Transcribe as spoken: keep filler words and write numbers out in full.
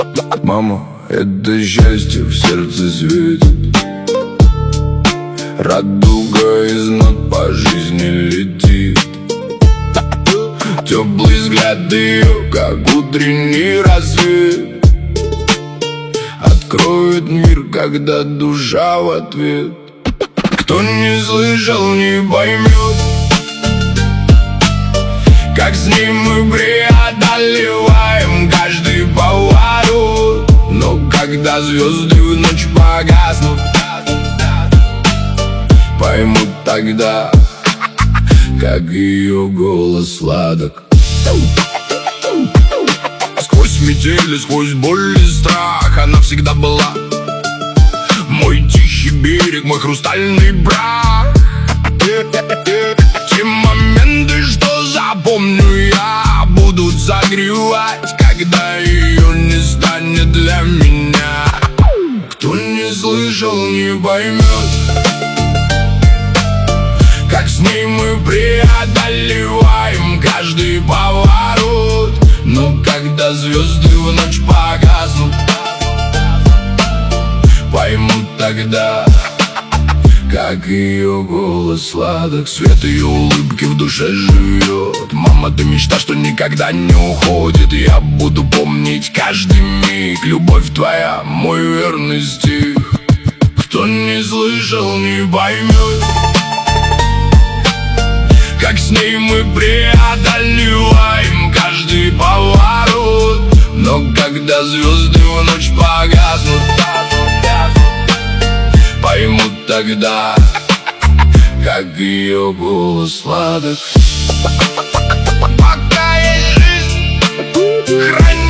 Мама, это счастье в сердце светит, радуга из нот по жизни летит. Теплый взгляд ее, как утренний рассвет, откроет мир, когда душа в ответ. Кто не слышал, не поймет, как с ним мы преодолеваем каждый поворот. Но когда звезды в ночь погаснут, поймут тогда, как ее голос сладок. Сквозь метели, сквозь боль и страх она всегда была мой тихий берег, мой хрустальный брак. Те моменты, что запомню я, будут согревать, когда ее не станет для меня. Кто не слышал, не поймет, как с ней мы преодолеваем каждый поворот. Но когда звезды в ночь погаснут, поймут тогда, как ее голос сладок. Свет ее улыбки в душе живет. Мама, ты мечта, что никогда не уходит. Я буду помнить каждый миг. Любовь твоя, мой верный стих. Кто не слышал, не поймет, как с ней мы преодолеваем каждый поворот. Но когда звезды в ночь погаснут, поймут тогда, как ее голос сладок. Пока есть жизнь, храни